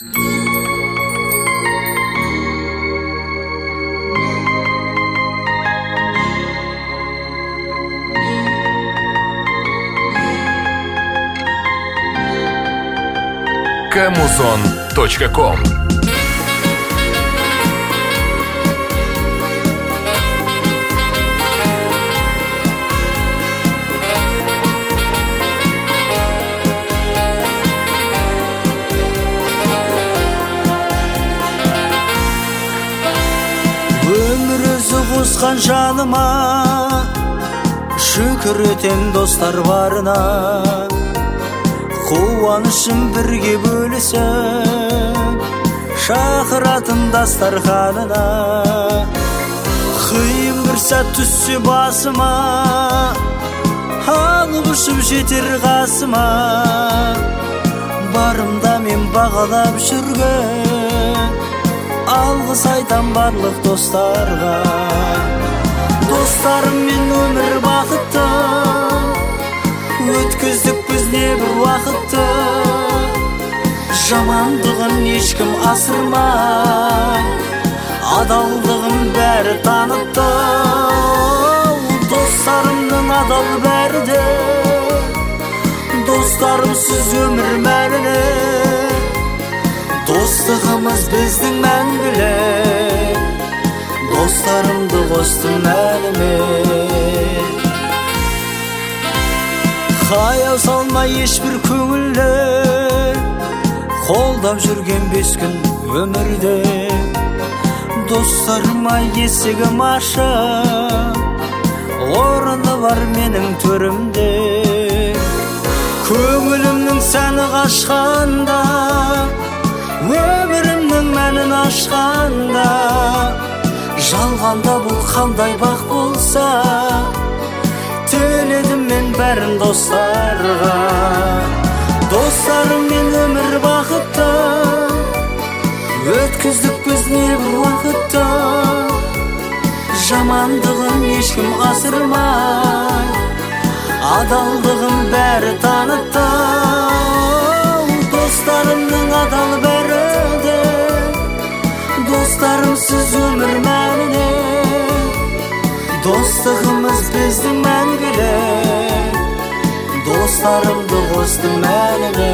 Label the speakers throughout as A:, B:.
A: Камузон.ком.
B: Өмір өзі қосқан жаныма, шүкір етем достар барына. Қуанышым бірге бөлісіп, шақыратын дастарханына. Қиын бір сәт түссе басыма, алып ұшып жетер қасыма. Барымда мен бағалап жүрген, алғыс айтам барлық достарға. Достарыммен өмір бақытты, өткіздік біз небір уақытты. Жамандығын ешкім асырмай, адалдығын бәрі танытты. Достарымның адал бәрі де, достарымсыз өмір мәлілі. Достығымыз біздің мәңгілік, достарымды қостым әліме. Қаяу салма ешбір көңілді, қолдап жүрген 5 күн өмірде. Достарыма есігім ашық, орны бар менің төрімде. Көңілімнің сәні қашқанда, өмірімнің мәнін ашқанда. Жалғанда бұл қандай бақ болса, тіледім мен бәрін достарға. Достарыммен өмір бақытты, өткіздік біз небір уақытты. Жамандығын ешкім асырмай, адалдығын бәрі танытты. Достарымның адал бәрі де, достарымсыз өмір мәліне. Достығымыз біздің мәңгілік, достарымды қостым әліме.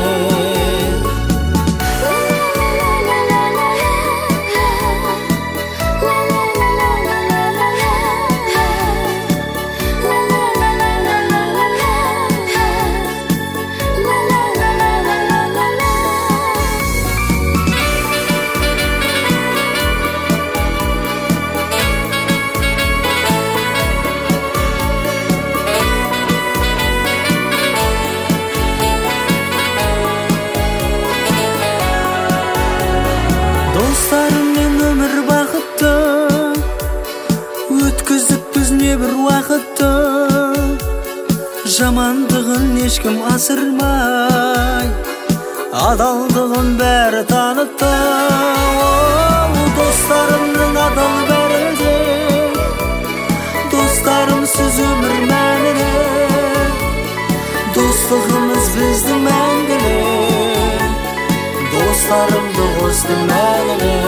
B: Достарыммен өмір бақытты, өткіздік біз небір уақытты. Жамандығын ешкім асырмай, адалдығын бәрі танытты. Достарымның адал бәрі де, достарымсыз өмір мәліне. Достығымыз біздің мәңгілік, достарымды қостым әліме.